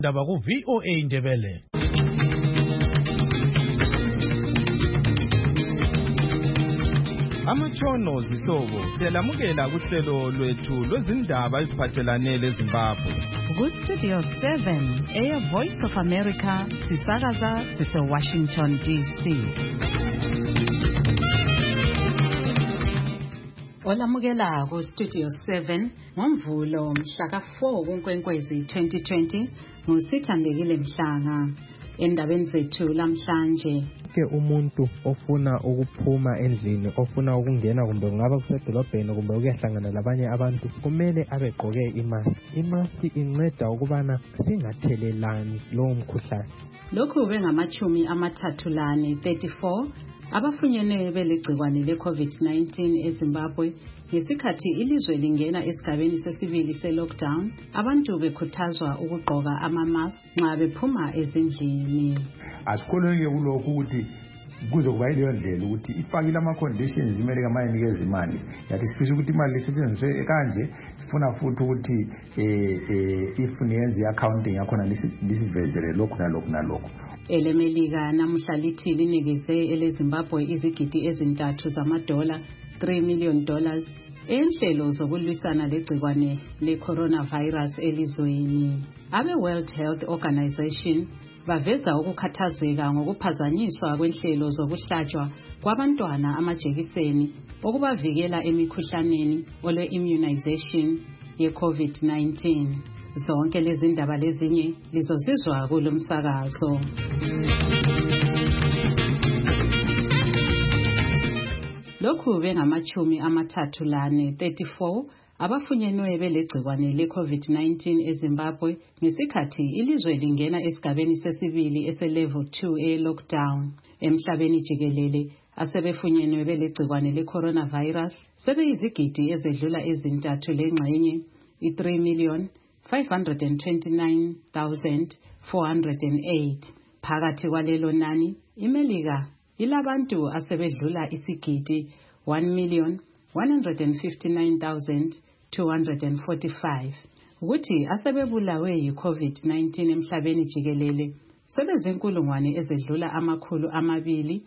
Ndaba ku VOA Indebele. Amatshono zihlobo siyalamukela kuhlelo lwethu lwezindaba eziphathelane leZimbabwe. Ku Studio 7 Voice of America sisakaza sise-Washington DC. Olamukela ku Studio 7 ngoMvulo mhla ka-4 kuNkwenkwezi 2020 nguSithandekile Mhlanga. Endabeni zethu lamhlanje, ke umuntu ofuna ukuphuma endlini, ofuna ukungena kumbe kungaba kusedolobheni kumbe ukuyahlangana labanye abantu, kumele abegqoke imask. Imask inceda ukubana singathelelani lowo mkhuhlane. Lokhu bengamachumi amathathu lane 34 abafunyenwe belegcikwane le-COVID-19 eZimbabwe ngesikhathi ilizwe lingena esigabeni sesibili se-lockdown. Abantu bekhuthazwa ukugqoka ama-mask nxa bephuma ezindlini. Asikholwe kulokhu ukuthi kuzokuba yileyo ndlela ukuthi ifakile ama-conditions imele kamayinikeza imali. Yathi sifisa ukuthi imali lisetshenziswe kanje, sifuna futhi ukuthi ifuni yenze i-accounting yakhona lisivezele lokhu nalokhu nalokhu. EleMelika namuhla lithi linikeze eleZimbabwe izigidi ezintathu zamadola, $3 million, enhlelo zokulwisana legcikwane le-coronavirus elizweni. Abe-World Health Organization baveza ukukhathazeka ngokuphazanyiswa kwenhlelo zokuhlatshwa kwabantwana amajekiseni okubavikela emikhuhlaneni olwe-immunization ye-COVID-19. Zonke lezi ndaba lezinye lizozizwa kulo msakazo. Lokhu bengamachumi amathathu lane 34 abafunyenwe belegcikwane le-COVID-19 eZimbabwe ngesikhathi ilizwe lingena esigabeni sesibili ese-level 2 lockdown. Emhlabeni jikelele asebefunyenwe belegcikwane le-coronavirus sebeyizigidi ezedlula ezintathu lengxenye, i-3,529,408. Phakathi kwalelo nani, iMelika ilabantu asebedlula isigidi 1,159,245. Ukuthi asebebulawe yi-COVID-19 emhlabeni jikelele sebezinkulungwane ezedlula amakhulu amabili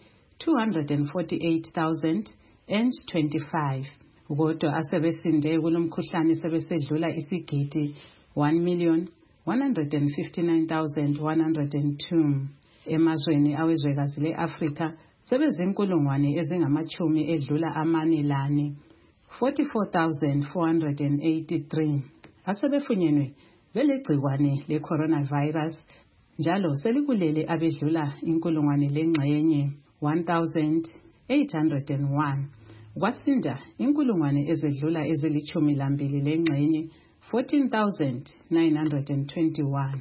248,025. Kodwa asebesinde kulomkhuhlane sebesedlula isigidi 1,159,102. Emazweni awezwekazi le-Afrika sebezinkulungwane ezingamachumi edlula amane lane 44,483 asebefunyenwe belegcikwane le-coronavirus, njalo selikulele abedlula inkulungwane lengxenye 1,801. Kwasinda inkulungwane ezedlula ezilithumi lambili lengxenye 14,921.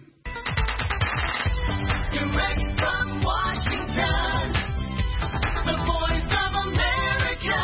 Direct from Washington, the Voice of America,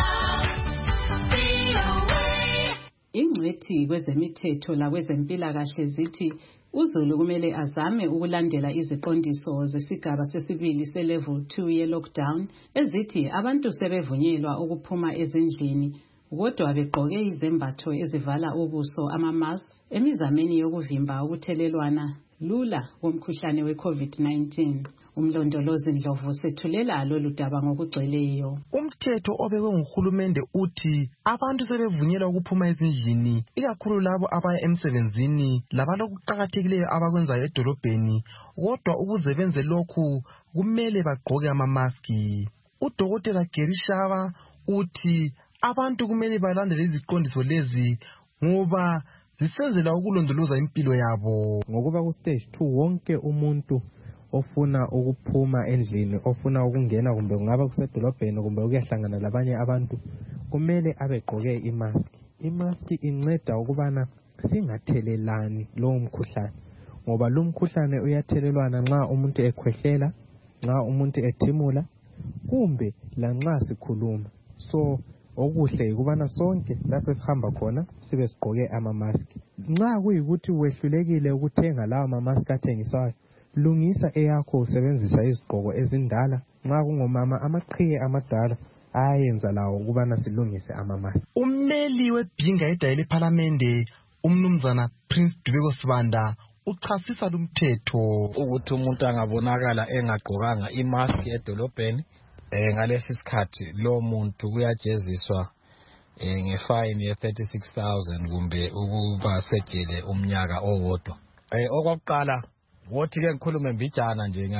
VOA. Ingcwethi kwezemithetho lakwezempilakahle zithi uZulu kumele azame ukulandela iziqondiso zesigaba sesibili se-level 2 ye-lockdown ezithi abantu sebevunyelwa ukuphuma ezindlini kodwa begqoke izembatho ezivala ubuso, ama-mask, emizameni yokuvimba ukuthelelwana lula komkhuhlane we-COVID-19. Umlondolozi Ndlovu sethulela lolu daba ngokugcweleyo. Umthetho obekwe nguhulumende uthi abantu sebevunyelwa ukuphuma ezindlini, ikakhulu labo abaya emsebenzini labalokuqakathekileyo abakwenzayo edolobheni, kodwa ukuze benze lokhu kumele bagqoke ama-maski. Udokotela Gary Shaba uthi abantu kumele balandele iziqondiso lezi ngoba zisenzela ukulondoloza impilo yabo. Ngokuba ku stage 2 wonke umuntu ofuna ukuphuma endlini, ofuna ukungena kumbe kungaba kusedolobheni kumbe ukuyahlangana labanye abantu, kumele abegqoke imask. Imask inceda ukubana singathelelani lowo mkhuhlane, ngoba lo mkhuhlane uyathelelwana nxa umuntu ekhwehlela, nxa umuntu ethimula, kumbe lanxa sikhuluma. So okuhle yikubana sonke lapho sihamba khona sibe sigqoke ama-mask. Nxa kuyikuthi wehlulekile ukuthenga lawo ama-mask athengisayo, lungisa eyakho usebenzisa izigqoko ezindala. Nxa kungomama, amaqhiye amadala ayayenza lawo ukubana silungise ama-mask. Ummeli webhinga edayile ePhalamende, umnumzana Prince Dubeko Sibanda, uchasisa lumthetho ukuthi umuntu angabonakala engagqokanga imask edolobheni ngalesi sikhathi lo muntu kuyajeziswa ngefine ye 36,000 kumbe ukuba sejele umnyaka owodwa. Okokuqala wothi ke ngikhulume mbijana nje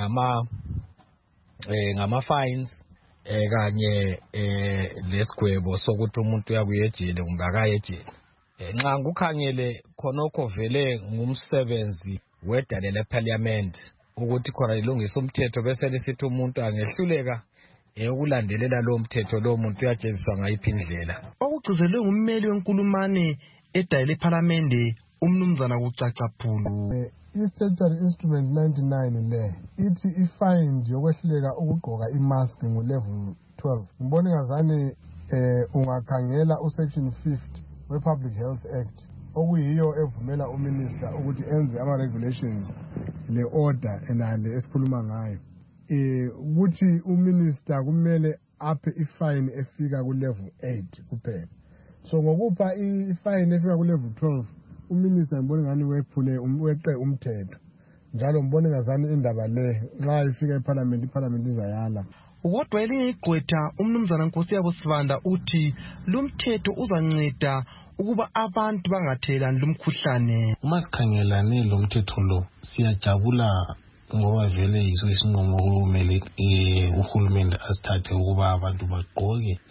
ngama fines kanye lesigwebo sokuthi umuntu uyakuyejele kumbe akayejele. Nxa ngukhangele khonokho vele ngumsebenzi wedale leParliament ukuthi khona ilungisa umthetho bese lisithi umuntu angehluleka ukulandelela lo mthetho lo muntu uyajeziswa ngayiphi indlela. Okugcizelwe ngummeli wenkulumane edale leParliament umnumzana kucacaphulu. I-statutory instrument 99 le ithi i-fine yokwehluleka ukugqoka imask ngo-level 12. Ngibona ngazane ungakhangela usection 50 we-Public Health Act okuyiyo evumela uminister ukuthi enze ama-regulations le-order enale esikhuluma ngayo. Ukuthi uminister kumele aphe i-fine efika ku-level 8 kuphela. So ngokupha i-fine efika ku-level 12 uminister ngibona ngani weqe umthetho. Njalo ngibona ngazani indaba le nxa ifika iParliament izayala. Kodwa elinye igqwetha umnumzana Nkosiyabo Sibanda uthi lumthetho uzanceda ukuba abantu bangathelani lumkhuhlane. Uma sikhangelane lomthetho lo siyajabula ngoba vele yiso isinqumo okumele uhulumende asithathe ukuba abantu bagqoke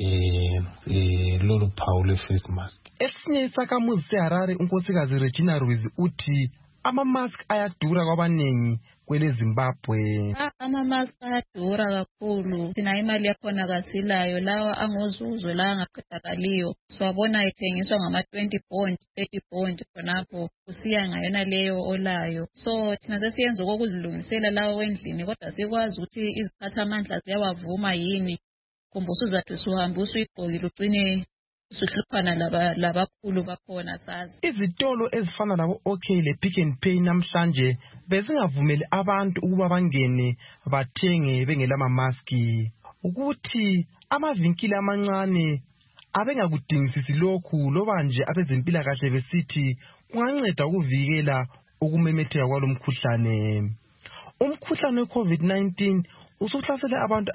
lolu phawu lwe-face mask. Esinye isakhamuzi seHarare unkosikazi Regina Ruiz uthi ama-mask ayadura kwabanengi kwele Zimbabwe. Ama-mask ayadura kakhulu. Thina imali yakhona kasilayo lawa angozuzo la angaqedakaliyo. Siwabona ethengiswa ngama-20 bond, 30 bond khonapho kusiya ngayona leyo olayo. So thina sesiyenza okokuzilungisela lawo wendlini kodwa sikwazi ukuthi iziphathamandla ziyawavuma yini. Kumbe usuzathi usuhambe usuyigqokile ugcine usihluphana labakhulu bakhona sazi. Izitolo ezifana labo OK le-Pick n Pay namhlanje bezingavumeli abantu ukuba bangene bathenge bengelama maski. Ukuthi amavinkili amancane abengakudingisisi lokhu loba nje abezempilakahle besithi kunganceda ukuvikela ukumemetheka kwalomkhuhlane. Umkhuhlane we-COVID-19 usuhlasele abantu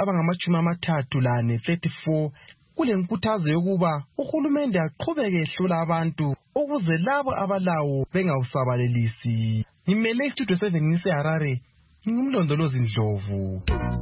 abangama-34 kule nkuthazo yokuba uhulumende aqhubeke ehlola abantu ukuze labo abalawo bengawusabalelisi. Ngimele istudio 7 ngiseHarare, ngingumlondolozi Ndlovu.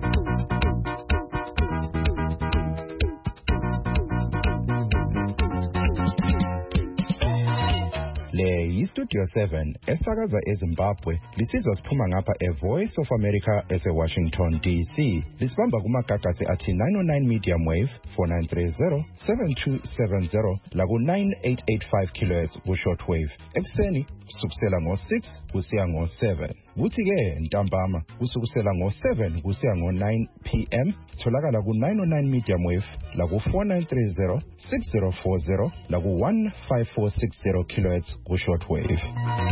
Le yistudio 7 esakaza eZimbabwe lisizwa siphuma ngapha eVoice of America eseWashington DC. Lisibamba kumagagasi athi 909 medium wave 4930 7270 laku 9885 kHz ku shortwave. Ekseni kusukela ngo6 kusiya ngo7. Kuthi ke ntambama kusukela ngo7 kusiya ngo9 PM tholakala ku 909 medium wave laku 4930 6040 laku 15460 kHz ku shortwave.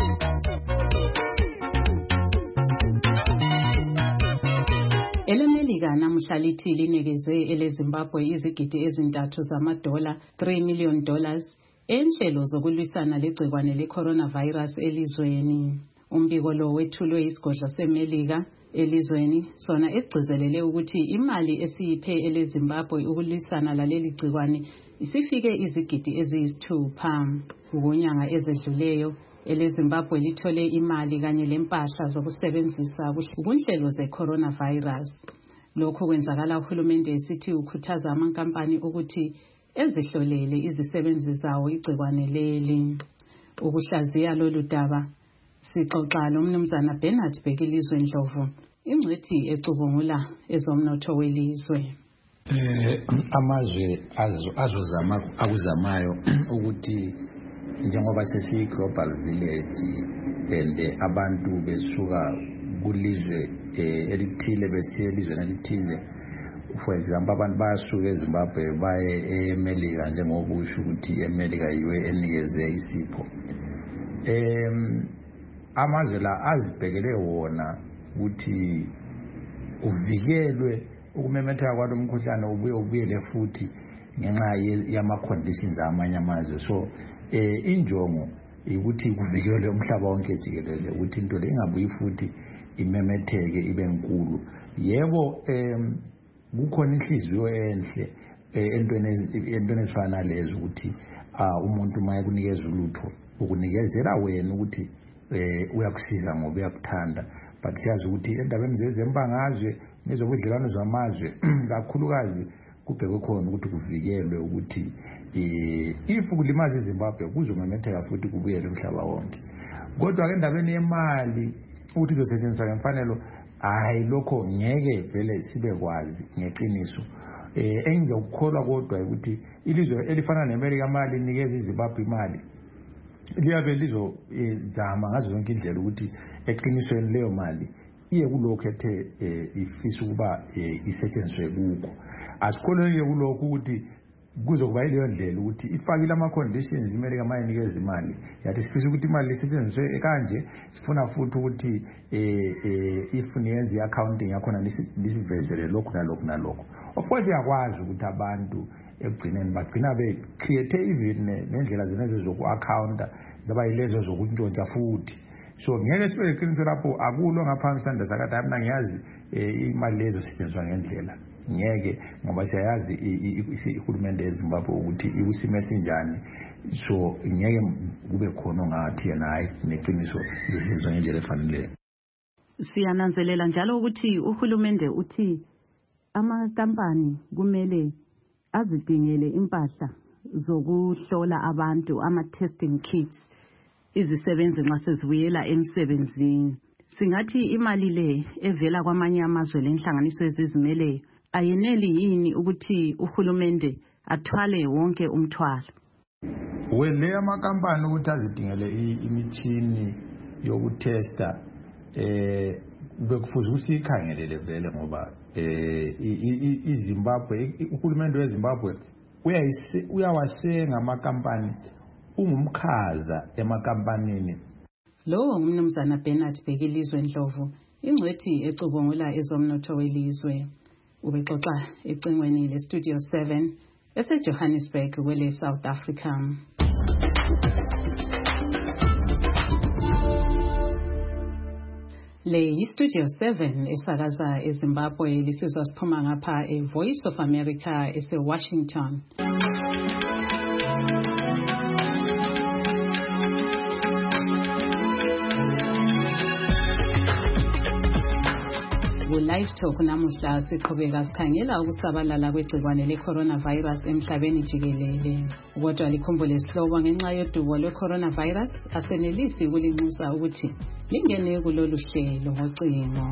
EleMelika namuhla lithi linikeze eleZimbabwe izigidi ezintathu zamadola $3 million enhlelo zokulwisana legcikwane le-coronavirus elizweni. Umbiko lo wethulwe isigodlo seMelika elizweni sona esigcizelele ukuthi imali esiyiphe eleZimbabwe ukulwisana laleli gcikwane isifike izigidi eziyisithupha. Ukunyanga ezedluleyo eleZimbabwe lithole imali kanye lempahla zokusebenzisa kunhlelo ze-coronavirus. Lokhu kwenzakala uhulumende esithi ukhuthaza amankampani ukuthi ezihlolele izisebenzi zawo igcikwane leli. Ukuhlaziya lolu daba sixoxa nomnumzana Bernard Bhekilizwe Ndlovu, ingcwethi ecubungula ezomnotho welizwe. Amazwe akuzamayo ukuthi njengoba sesiyi-global village and abantu besuka kulizwe elithile besiya elizweni elithize. For example, abantu bayasuka eZimbabwe baye eMelika njengokusho ukuthi eMelika yiyo enikeze isipho. Amazwe la azibhekele wona ukuthi uvikelwe ukumemetheka kwalomkhuhlane ubuyele futhi ngenxa yama conditions amanye amazwe. So injongo ukuthi kuvikelwe umhlaba wonke jikelele ukuthi into le ingabuyi futhi imemetheke ibe nkulu. Yebo kukhona inhliziyo enhle entweni ezifana lezo ukuthi umuntu maye kunikeza ulutho ukunikezela wena ukuthi uyakusiza ngoba uyakuthanda, but siyazi ukuthi endabeni zezembangazwe nezobudlelwano zamazwe kakhulukazi kubhekwe khona ukuthi kuvikelwe ukuthi if kulimaza iZimbabwe kuzomemetheka futhi kubuyele umhlaba wonke. Kodwa ke endabeni yemali ukuthi kuzosetshenziswa ngemfanelo, hayi lokho ngeke vele sibe kwazi ngeqiniso. Engizokukholwa kodwa ukuthi ilizwe elifana neAmerica mali inikeza iZimbabwe imali liyabe lizozama ngazo zonke indlela ukuthi eqinisweni leyo mali iye kulokho ethe ifisa ukuba isetshenziswe kukho. Asikholeleke kulokho ukuthi kuzokuba yileyo ndlela ukuthi ifakile ama-conditions iAmerica maye inikeza imali yathi sifisa ukuthi imali isetshenziswe kanje, sifuna futhi ukuthi if niyenze i-accounting yakhona nisivezele lokhu nalokhu nalokho. Of course iyakwazi ukuthi abantu ekugcineni bagcina be-create even nendlela zenezo zoku-accounta zaba yilezo zokuntshontsha futhi. So ngeke sibe leqiniso lapho akulo ngaphansi sandla sakade mina ngiyazi imali lezo setshenziswa ngendlela. Ngeke ngoba siyayazi ihulumende yeZimbabwe ukuthi ikusimo esinjani, so ngeke kube khona ngathi yena hayi neqiniso zisetshenziswa ngendlela efanele. Siyananzelela njalo ukuthi uhulumende uthi amakampani kumele azidingele impahla zokuhlola abantu, ama-testing kits, izisebenzi nxa sezibuyela emsebenzini. Singathi imali le evela kwamanye amazwe lenhlanganiso ezizimeleyo ayeneli yini ukuthi uhulumende athwale wonke umthwalo? Wele amakampani ukuthi azidingele imithini yokutesta bekufuze usikhangelele vele ngoba iZimbabwe, uhulumende weZimbabwe uyawasenga amakampani, ungumkhaza emakampanini. Lo ngumnumzana Bernard Bhekilizwe Ndlovu, ingcwethi ecubungula ezomnotho welizwe. Ubexoxa ecingweni leStudio 7 eseJohannesburg kwele South Africa. Le yiStudio 7 esakaza eZimbabwe, lisizwa siphuma ngapha eVoice of America eseWashington. Live Talk namuhla siqhubeka sikhangela ukusabalala kwegcikwane le-coronavirus emhlabeni jikelele. Kodwa likhumbule sihlobo ngenxa yodubo lwe-coronavirus asenelisi ukulinxusa ukuthi lingene kulolu hlelo ngocingo.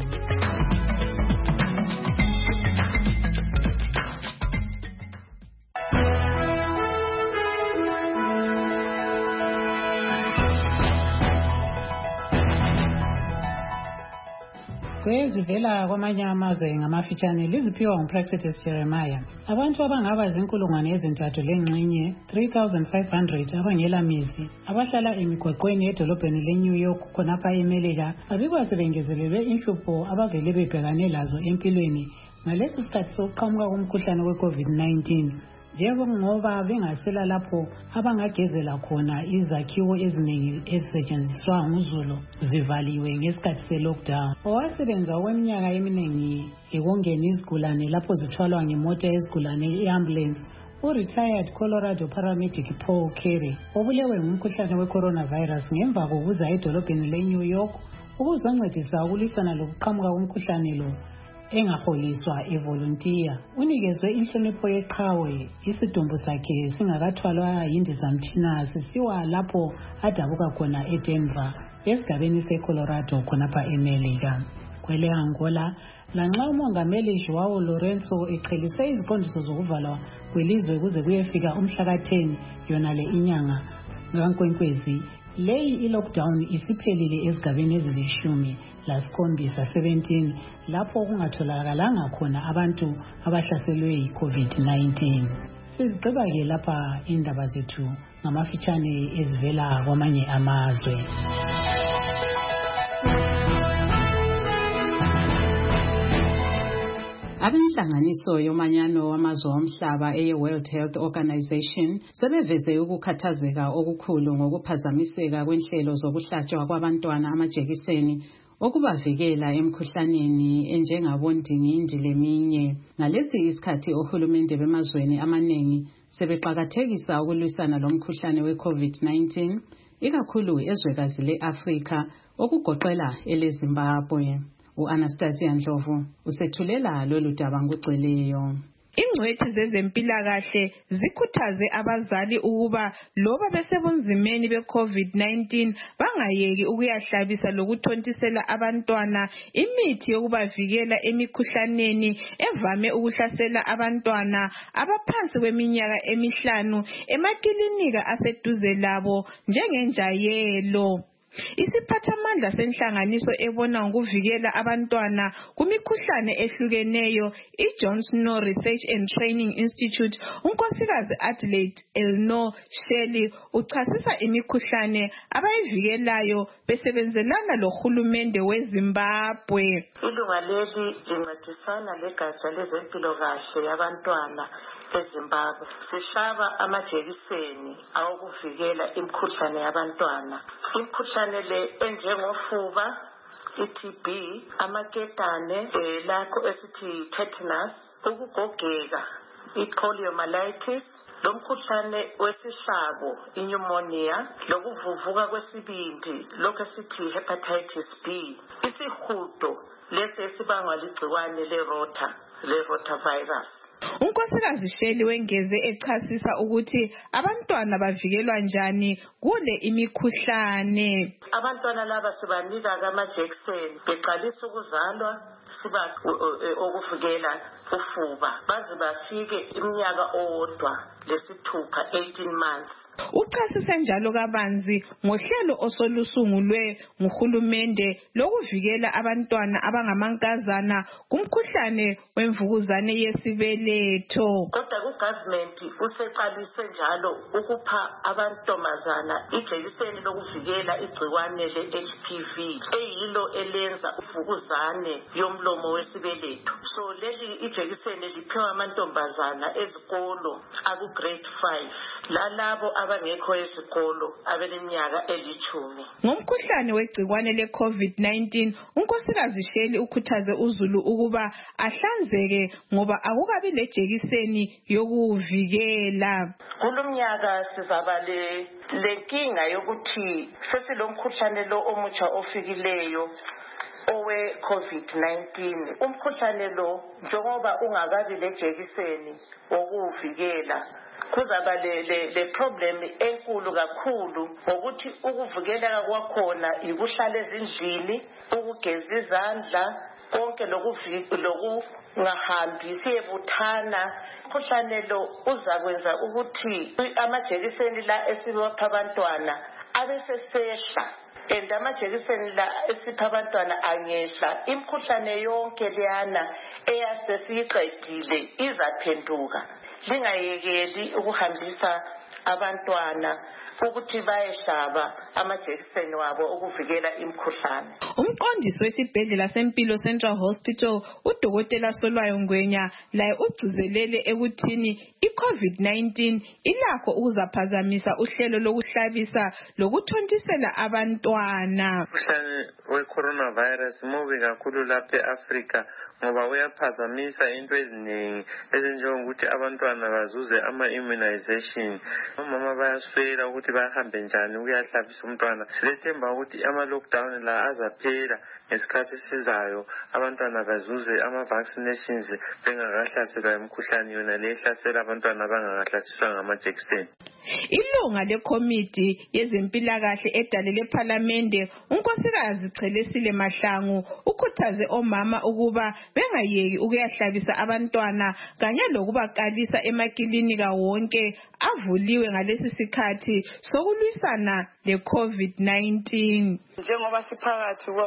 Kwezivela kwamanye amazwe ngamafitshane liziphiwa nguPraxetis Jeremiah. Abantu abangaba zinkulungwane ezintathu lengxenye 3,500 abangela mizi abahlala emigwaqweni edolobheni leNew York khonapha eMelika abikwazi bengezelelwe inhlupho abavele bebhekane lazo empilweni ngalesi sikhathi sokuqhamuka komkhuhlane we-COVID-19. Njengoba bengasela lapho abangagezela khona izakhiwo eziningi ezisetshenziswa nguzulu zivaliwe ngesikhathi se-lockdown. Owasebenza okweminyaka eminingi ekongeni izigulane lapho zithwalwa ngemota yezigulane i-ambulance, u-retired Colorado paramedic Paul Carey obulewe ngumkhuhlane we-coronavirus ngemva kokuza edolobheni le-New York ukuzoncedisa ukulwisana lokuqhamuka komkhuhlane lo engaholiswa evolunteer. Unikezwe inhlonipho yeqhawe isidumbu sakhe singakathwalwa yindizamthina sisiwa lapho adabuka khona eDenver esigabeni seColorado khonapha eMelika. Kwele Angola, lanxa umongameli João Lourenço eqhelise iziqondiso zokuvalwa kwelizwe kuze kuyefika umhla ka-10 yona le inyanga kaNkwenkwezi, leyi i-lockdown isiphelile ezigabeni ezilishumi lasikhombisa 17 lapho kungatholakalanga khona abantu abahlaselwe yi-COVID-19. Sizigqiba-ke lapha indaba zethu ngamafitshane ezivela kwamanye amazwe. Abenhlanganiso yomanyano wamazwe omhlaba eye-World Health Organization sebeveze ukukhathazeka okukhulu ngokuphazamiseka kwenhlelo zokuhlatshwa kwabantwana amajekiseni okubavikela emkhuhlaneni enjengabondingindi leminye. Ngalesi isikhathi ohulumende bemazweni amaningi sebeqakathekisa ukulwisana lomkhuhlane we-COVID-19, ikakhulu ezwekazi le-Afrika okugoqela eleZimbabwe. U-Anastasia Ndlovu usethulela lolu daba ngokugcweleyo. Ingcwethi zezempilakahle zikhuthaze abazali ukuba loba besebunzimeni be-COVID-19 bangayeki ukuyahlabisa lokuthontisela abantwana imithi yokubavikela emikhuhlaneni evame ukuhlasela abantwana abaphansi kweminyaka 5 emakilinika aseduze labo njengenjayelo. Isiphathamandla senhlanganiso ebona ngokuvikela abantwana kumikhuhlane ehlukeneyo iJohn Snow Research and Training Institute, unkosikazi Adelaide Elno Shelley uchasisa imikhuhlane abayivikelayo besebenzelana lohulumende weZimbabwe. Ilunga leli lincedisana legatsha lezempilakahle yabantwana eZimbabwe. Sihlaba amajekiseni awokuvikela imikhuhlane yabantwana. Imikhuhlane le enjengofuba, iTB, amaketane, lakho esithi tetanus, ukugogeka, ipoliomyelitis, lomkhuhlane wesihlabo, pneumonia, lokuvuvuka kwesibindi, lokho esithi hepatitis B, isihudo lesi esibangwa ligciwane le-rotavirus. Unkosikazi Shelley wengeze echasisa ukuthi abantwana bavikelwa njani kule imikhuhlane. Abantwana laba sibanika amajekiseni beqalisa ukuzalwa siba okuvikela ufuba baze bafike iminyaka owodwa lesithupha 18 months. Uchasise njalo kabanzi ngohlelo osolusungulwe nguhulumende lokuvikela abantwana abangamankazana kumkhuhlane wemvukuzane yesibeletho. Kodwa ku-government useqalise njalo ukupha abantomazana ijekiseni lokuvikela igciwane le-HPV eyilo elenza uvukuzane yomlomo wesibeletho. So leli ijekiseni liphiwa amantombazana ezikolo aku-grade 5 lalabo abangekho esikolo abaneminyaka 10. Ngomkhuhlane wegciwane le-COVID-19, unkosikazi Shelley ukhuthaze uZulu ukuba ahlanzeke ngoba akukabi lejekiseni yokuvikela. Kulomnyaka sizaba lenkinga yokuthi sesilomkhuhlane lo omutsha ofikileyo owe-COVID-19. Umkhuhlane lo njengoba ungakabi lejekiseni wokuvikela kuzaba le problem enkulu kakhulu ngokuthi ukuvikeleka kwakhona ikuhlala ezindlini, ukugeza izandla, konke lokungahambi siyebuthana. Umkhuhlane lo uzakwenza ukuthi amajekiseni la esibapha abantwana abesesehla and amajekiseni la esipha abantwana angehla. Imikhuhlane yonke leyana eyasesiyiqedile izaphenduka. Lingayekeli ukuhambisa abantwana ukuthi bayehlaba amajekiseni wabo ukuvikela imikhuhlane. Umqondisi wesibhedlela sempilo Central Hospital uDokotela Solwayo Ngwenya laye ugcizelele ekuthini iCovid-19 ilakho ukuzaphazamisa uhlelo lokuhlabisa lokuthontisela abantwana. Umkhuhlane we-coronavirus mubi kakhulu lapha eAfrika ngoba uyaphazamisa into eziningi ezinjengokuthi abantwana bazuze ama-immunization. Omama bayaswela ukuthi bahambe njani ukuyahlabisa umntwana. Silethemba ukuthi ama-lockdown la azaphela ngesikhathi esizayo, abantwana bazuze ama-vaccinations bengakahlaselwa imikhuhlane yona le ehlasela abantwana abangakahlatshiswa ngamajekiseni. Ilunga lekomiti yezempilakahle edalele ephalamende unkosikazi Chelesile Mahlangu ukhuthaze omama ukuba bengayeki ukuyahlabisa abantwana kanye lokubakalisa emakilinika wonke avuliwe ngalesi sikhathi sokulwisana le-COVID-19. Njengoba siphakathi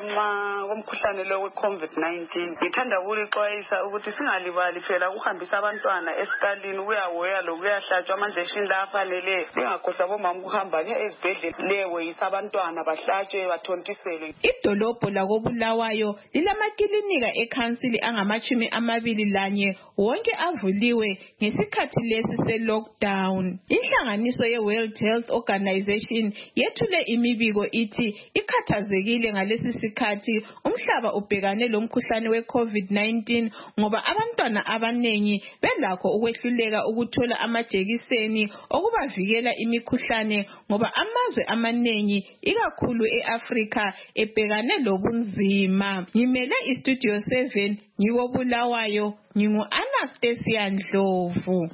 komkhuhlane lo we-COVID-19 ngithanda ukulixwayisa ukuthi singalibali phela ukuhambisa abantwana esikalini ukuyawoya lokuyahlatshwa amanjekshini la afanele. Lingakhohlwa bomama ukuhamba liya ezibhedlela liyeweyisa abantwana bahlatshwe bathontiselwe. Idolobho lakoBulawayo lilamakilinika ekhansili angama-21 wonke avuliwe ngesikhathi lesi se-lockdown. Inhlanganiso ye-World Health Organization yethule imibiko ithi ikhathazekile ngalesi sikhathi umhlaba ubhekane lomkhuhlane we-COVID-19 ngoba abantwana abanengi belakho ukwehluleka ukuthola amajekiseni okubavikela imikhuhlane ngoba amazwe amanengi ikakhulu e-Afrika ebhekane lobunzima. Ngimele iStudio 7 ngiwoBulawayo ngingu-Anastasia Ndlovu.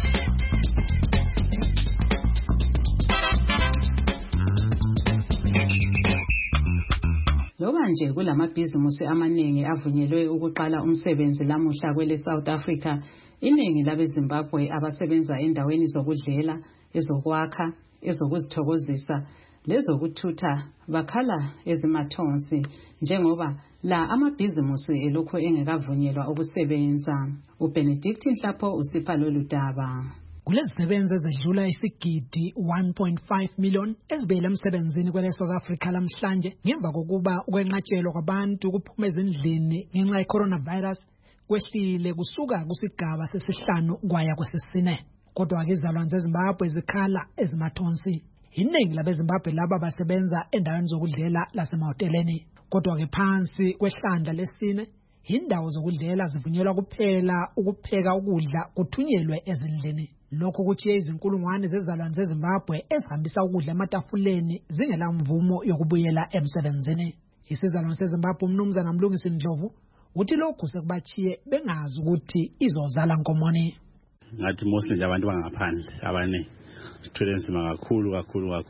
Loba nje kulamabhizimusi amaningi avunyelwe ukuqala umsebenzi lamuhla kwele South Africa, iningi labeZimbabwe abasebenza endaweni zokudlela, ezokwakha, ezokuzithokozisa lezokuthutha bakhala ezimathonsi njengoba la amabhizimusi elokhu engekavunyelwa ukusebenza. uBenedict Nhlapho usipha lolu daba. Kulezisebenzi ezedlula isigidi 1.5 million ezibele emsebenzini kwele South Africa lamhlanje ngemva kokuba ukwenqatshelwa kwabantu ukuphuma ezindlini ngenxa ye-coronavirus kwehlile kusuka kusigaba sesihlanu kwaya kwesesine. Kodwa ke izalwane zeZimbabwe zikhala ezimathonsi. Iningi labeZimbabwe laba basebenza endaweni zokudlela lasemahoteleni. Kodwa ke phansi kwehlandla lesine indawo zokudlela zivunyelwa kuphela ukupheka ukudla kuthunyelwe ezindlini. Lokho kuthi izinkulungwane zezalwane zeZimbabwe ezihambisa ukudla ematafuleni zingela mvumo yokubuyela emsebenzini. Isizalwane seZimbabwe umnumzana Mlungisi Ndlovu uthi lokhu sekubachiye bengazi ukuthi izozala nkomoni. Ngathi mostly nje abantu bangaphandle abane sithwele nzima kakhulu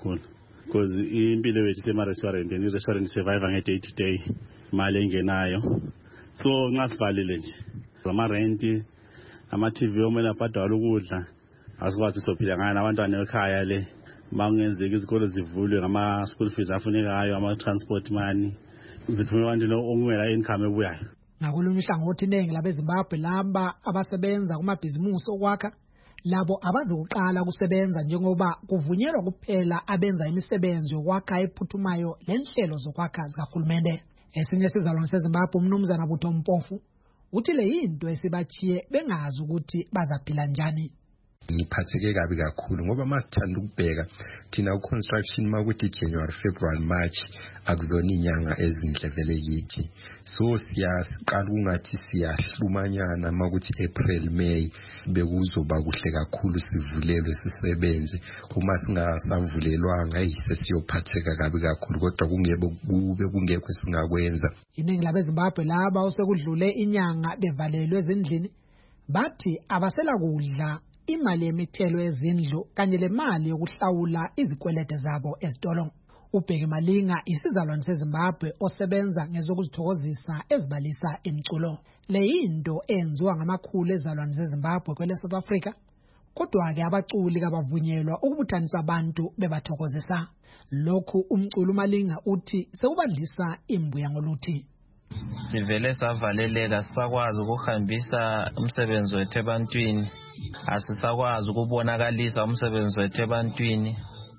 because impilo yethu sema-restaurant and i-restaurant survive nge-day to day imali engenayo. So nxa sivalile nje ama-rent ama-TV omele abhadala ukudla asikwazi sophila ngani abantwana ekhaya le makungenzeka izikolo zivulwe ngama-school fees afunekayo ama-transport money ziphume abantu okungela income ebuyayo. Ngakolunye uhlangothi iningi labeZimbabwe laba abasebenza kumabhizimusi okwakha labo abazoqala kusebenza njengoba kuvunyelwa kuphela abenza imisebenzi yokwakha ephuthumayo lenhlelo zokwakha zikahulumende. Esinye sizalwane seZimbabwe umnumzana Butho Mpofu uthi le yinto esibachiye bengazi ukuthi bazaphila njani. Ngiphatheke kabi kakhulu ngoba masithanda ukubheka thina uconstruction makuthi January February March akuzona inyanga ezinhle vele kithi. So siyaqala ungathi siyahlumanyana makuthi April May bekuzoba kuhle kakhulu sivulelwe sisebenze. Uma singasavulelwanga sesiyophatheka kabi kakhulu kodwa kungekho singakwenza. Iningi labeZimbabwe laba osekudlule inyanga bevalelwe ezindlini bathi abasela kudla imali yemithelo ezindlu kanye lemali yokuhlawula izikwelede zabo ezitolo. uBheki Malinga isizalwane seZimbabwe osebenza ngezokuzithokozisa ezibalisa imculo. Le yinto enziwa ngamakhulu ezalwane zeZimbabwe kwele South Africa. Kodwa ke abaculi kabavunyelwa ukubuthanisa abantu bebathokozisa. Lokhu umculo Malinga uthi sekubadlisa imbuya ngoluthi. Sivele savaleleka sakwazi ukuhambisa umsebenzi wethu ebantwini. Asisakwazi ukubonakalisa umsebenzi wethu ebantwini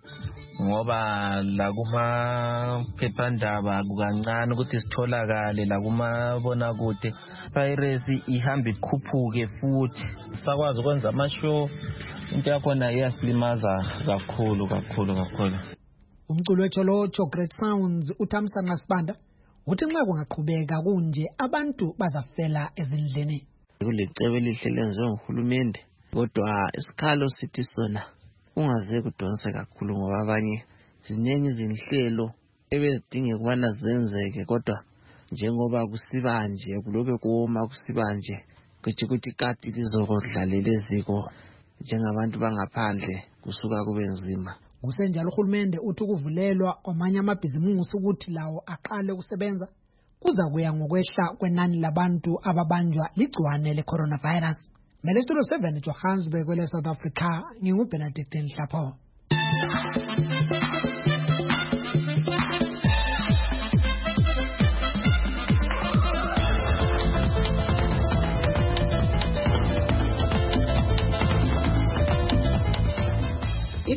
ngoba la kuma phephandaba kukancane ukuthi sitholakale la kuma bona kude virus ihamba ikhuphuke futhi sakwazi ukwenza amashow into yakhona iyasilimaza kakhulu. Umculo wetsholotsho Great Sounds uThamsanqa Sibanda uthi nxa kungaqhubeka kunje abantu bazafela ezindleni. Kulecebo elihle lenziwe nguhulumende kodwa isikhalo sithi sona ungaze kudonse kakhulu ngoba abanye ziningi izinhlelo ebezidinge kubana zenzeke kodwa njengoba kusiba nje kuloke kuoma kusiba nje ukuthi kati lizokodlalela eziko njengabantu bangaphandle kusuka kube nzima. Kusenjalo uhulumende uthi ukuvulelwa kwamanye amabhizimusi ukuthi lawo aqale ukusebenza kuza kuya ngokwehla kwenani labantu ababanjwa ligciwane le-coronavirus. Mele Studio 7 Johannesburg kwele South Africa nginguBenedict Nhlapho.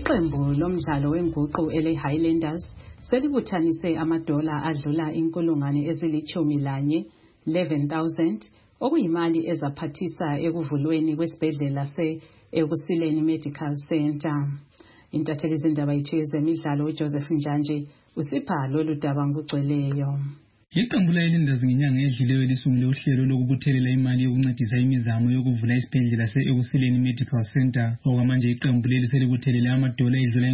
Iqembu lomdlalo wenguqu ele-Highlanders selibuthanise amadola adlula 11,000 okuyimali ezaphathisa ekuvulweni kwesibhedlela se-Ekuseni Medical Center. Intatheli zindaba yethu yezemidlalo uJoseph Njanje usipha lolu daba ngokugcweleyo. Iqembu le-Highlanders ngenyanga edluleyo lisungule uhlelo lokubuthelela imali yokuncedisa imizamo yokuvula isibhedlela se-Ekuseni Medical Center. Okwamanje iqembu leli selibuthelele amadola edlula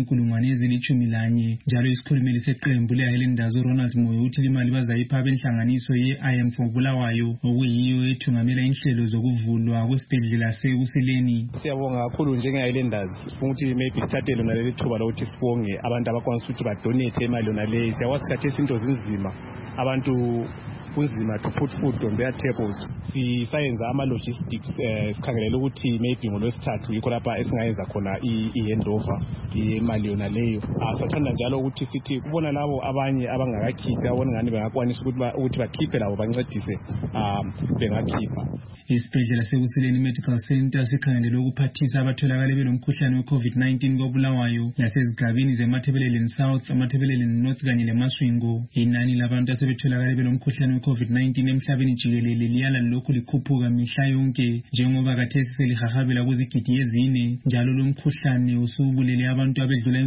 11,000 njalo isikhulumeli seqembu le-Highlanders uRonald Moyo uthi imali bazayipha abenhlanganiso ye-IM for Bulawayo okuyiyo ethungamela inhlelo zokuvulwa kwesibhedlela se-Ekuseni. Siyabonga kakhulu njenge-Highlanders ukuthi maybe sithathe lona leli thuba lokuthi sibonge abantu abakwanisa ukuthi badonate imali yona leyi. Siyakwazi sikhathi izinto zinzima abantu kunzima to put food on their tables. Sisayenza ama-logistics sikhangelela ukuthi maybe ngolwesithathu yikho lapha esingayenza khona i-handover imali yona leyo. Sathanda njalo ukuthi sithi kubona labo abanye abangakakhiphi abona ngani bengakwanisa ukuthi bakhiphe labo bancedise bengakhipha. Isibhedlela se-Ekuseni Medical Center sikhangelele ukuphathisa abatholakale belomkhuhlane we-COVID-19 koBulawayo nasezigabeni zeMatabeleland South, Matabeleland North kanye leMaswingo. Inani labantu asebetholakale belomkhuhlane we-COVID-19 emhlabeni jikelele liyala lokhu likhuphuka mihla yonke njengoba khathesi selihahabela kuzigidi ezine, njalo lo mkhuhlane usubulele abantu abedlula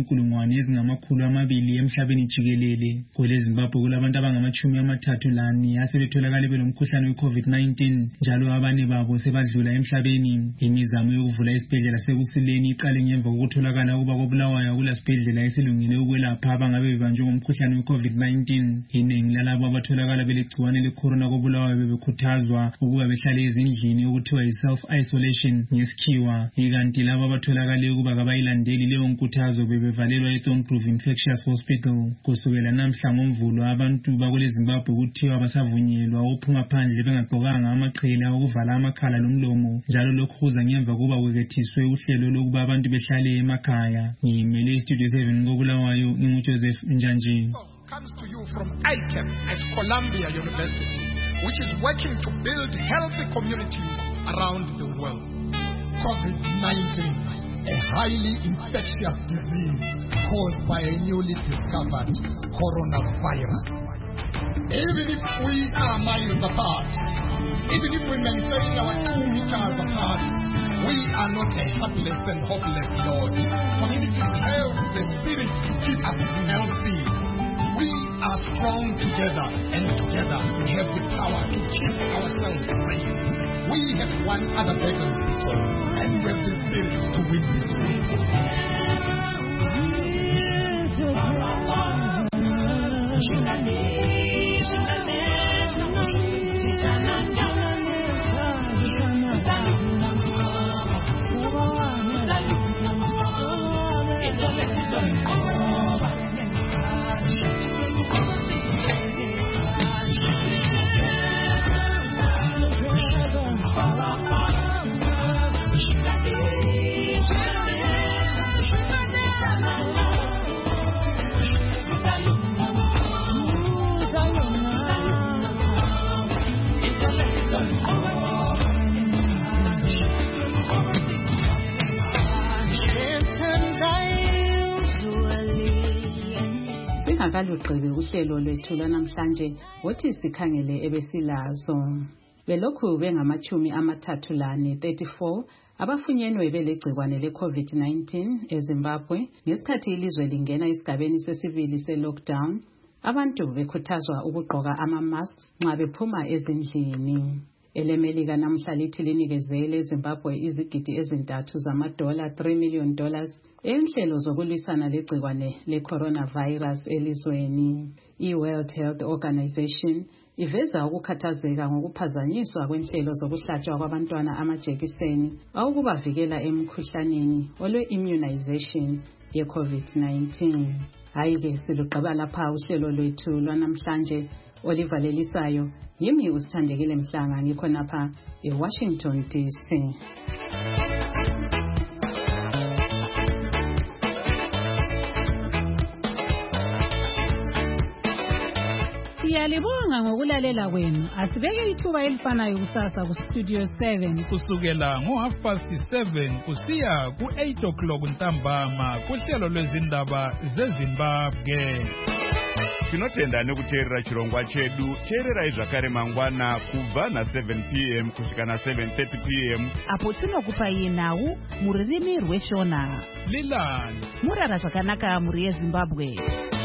200,000 emhlabeni jikelele. KweleZimbabwe kulabantu abangama-34 asebetholakale belomkhuhlane we-COVID-19 njalo abanye babo sebadlula emhlabeni. Imizamo yokuvula isibhedlela se-Ekuseni iqale ngemva kokutholakala ukuba koBulawayo akulasibhedlela esilungile ukwelapha abangabe bebanjwe ngomkhuhlane we-COVID-19. Iningi lalabo abatholakala belegciwane le-corona koBulawayo bebekhuthazwa ukuba behlale ezindlini okuthiwa yi-self-isolation ngesikhiwa, ikanti labo abatholakale ukuba kabayilandeli leyo nkuthazo bebevalelwa eThorngrove Infectious Hospital. Kusukela namhla ngoMvulo abantu bakweleZimbabwe kuthiwa basavunyelwa ukuphuma phandle bengagqokanga amaqhela ukuvala amakhala lomlomo, njalo lokhu kuza ngemva kuba kwekethiswe uhlelo lokuba abantu behlale emakhaya. Ngimele iStudio 7 koBulawayo nginguJoseph Njanje. Comes to you from ICAP at Columbia University, which is working to build healthy communities around the world. COVID-19, a highly infectious disease caused by a newly discovered coronavirus. Even if we are miles apart, even if we maintain our 2 meters apart, we are not a helpless and hopeless Lord. Communities have the spirit to keep us healthy. We are strong together, and together we have the power to keep ourselves safe. We have won other battles before, and we have the spirit to win this Singakaluqebi uhlelo lwethu lwanamhlanje wothi sikhangele ebesilazo. Belokhu bengama-34 abafunyenwe belegcikwane le-COVID-19 eZimbabwe ngesikhathi ilizwe lingena esigabeni sesibili se-lockdown. Abantu bekhuthazwa ukugqoka ama-masks nxa bephuma ezindlini. EleMelika namhla lithi linikezele eZimbabwe izigidi ezintathu zamadola $3 million enhlelo zokulwisana legcikwane le-coronavirus elizweni. I-World Health Organization iveza ukukhathazeka ngokuphazanyiswa kwenhlelo zokuhlatshwa kwabantwana amajekiseni awukubavikela emkhuhlaneni olwe-immunization ye-COVID-19. Hayi-ke siluqaba lapha uhlelo lwethu lwanamhlanje. Olivalelisayo yimi usithandekile Mhlanga ngikhonapha eWashington DC. Siyale Siyalibonga ngokulalela kwenu. Asibeke ithuba elifanayo kusasa ku Studio 7 kusukela ngo7:30 kusiya ku8 ntambama kuhlelo lwezindaba zeZimbabwe. Tinotenda nekuteerera chirongwa chedu. Teererai zvakare mangwana kubva na7 p.m. kusvika na7:30 p.m. apo tinokupai nhau mururimi rweshona. Lilani murara zvakanaka muri yeZimbabwe.